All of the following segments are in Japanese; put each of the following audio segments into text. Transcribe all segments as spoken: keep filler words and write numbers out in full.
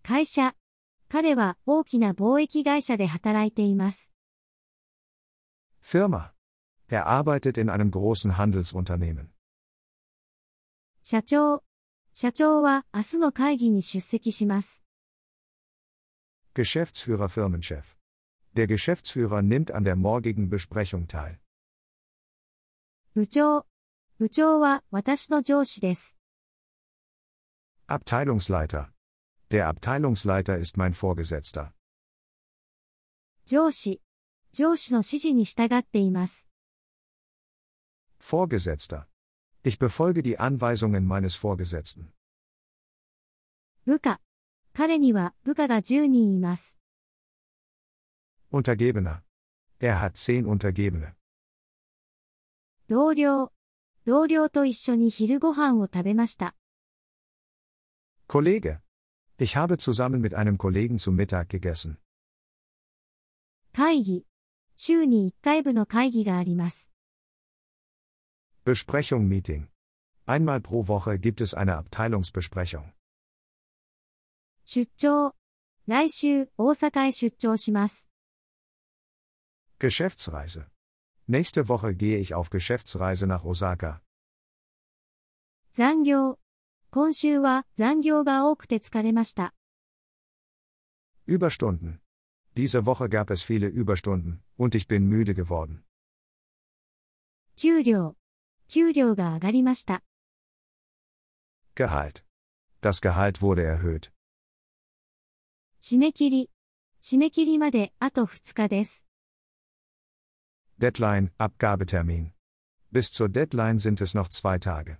会社。彼は大きな貿易会社で働いています。 Firma. Er arbeitet in einem großen Handelsunternehmen. 社長。社長は明日の会議に出席します。 Geschäftsführer Firmenchef. Der Geschäftsführer nimmt an der morgigen Besprechung teil. 部長。部長は私の上司です。 Abteilungsleiter. Der Abteilungsleiter ist mein Vorgesetzter. 上司。上司の指示に従っています。 Vorgesetzter. Ich befolge die Anweisungen meines Vorgesetzten. 部下。彼には部下がじゅうにんいます。 Untergebener. Er hat zehn Untergebene. 同僚。同僚と一緒に昼ご飯を食べました。 Kollege. Ich habe zusammen mit einem Kollegen zu Mittag gegessen. 会議。週にいっかい部の会議があります。 Besprechung Meeting. Einmal pro Woche gibt es eine Abteilungsbesprechung. 出張。来週、大阪へ出張します。 Geschäftsreise. Nächste Woche gehe ich auf Geschäftsreise nach Osaka. 残業。今週は残業が多くて疲れました。 Überstunden. Diese Woche gab es viele Überstunden, und ich bin müde geworden. 給料。給料が上がりました。 Gehalt. Das Gehalt wurde erhöht. 締め切り。締め切りまであとふつかです。 Deadline, Abgabetermin. Bis zur Deadline sind es noch zwei Tage.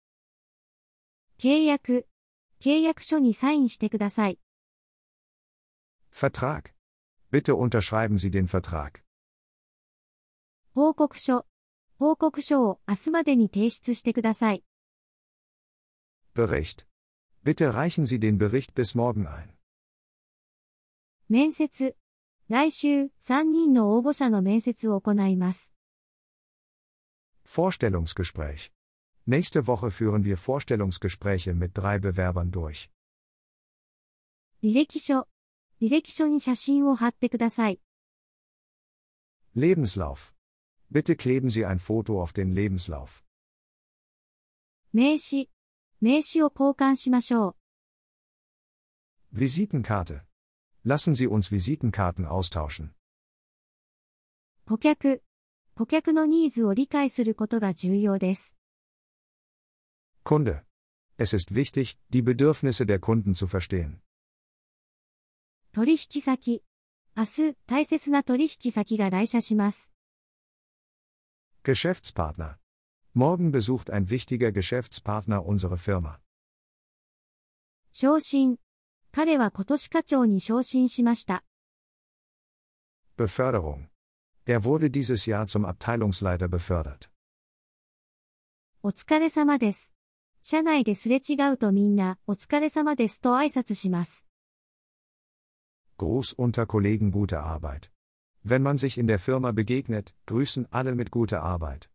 契約。契約書にサインしてください。 Vertrag. Bitte unterschreiben Sie den Vertrag. 報告書。報告書を明日までに提出してください。 Bericht. Bitte reichen Sie den Bericht bis morgen ein. 面接。来週、さんにんの応募者の面接を行います。 Vorstellungsgespräch. Nächste Woche führen wir Vorstellungsgespräche mit drei Bewerbern durch. 履歴書。履歴書に写真を貼ってください。 Lebenslauf. Bitte kleben Sie ein Foto auf den Lebenslauf. 名刺。名刺を交換しましょう。 Visitenkarte. Lassen Sie uns Visitenkarten austauschen. 顧客。顧客のニーズを理解することが重要です。 Kunde. Es ist wichtig, die Bedürfnisse der Kunden zu verstehen. 取引先。明日、大切な取引先が来社します。 Geschäftspartner. Morgen besucht ein wichtiger Geschäftspartner unsere Firma. 昇進。彼は今年課長に昇進しました。 Beförderung. Er wurde dieses Jahr zum Abteilungsleiter befördert. お疲れ様です。社内ですれ違うとみんな、お疲れ様ですと挨拶します。 Gruß unter Kollegen, gute Arbeit. Wenn man sich in der Firma begegnet, grüßen alle mit guter Arbeit.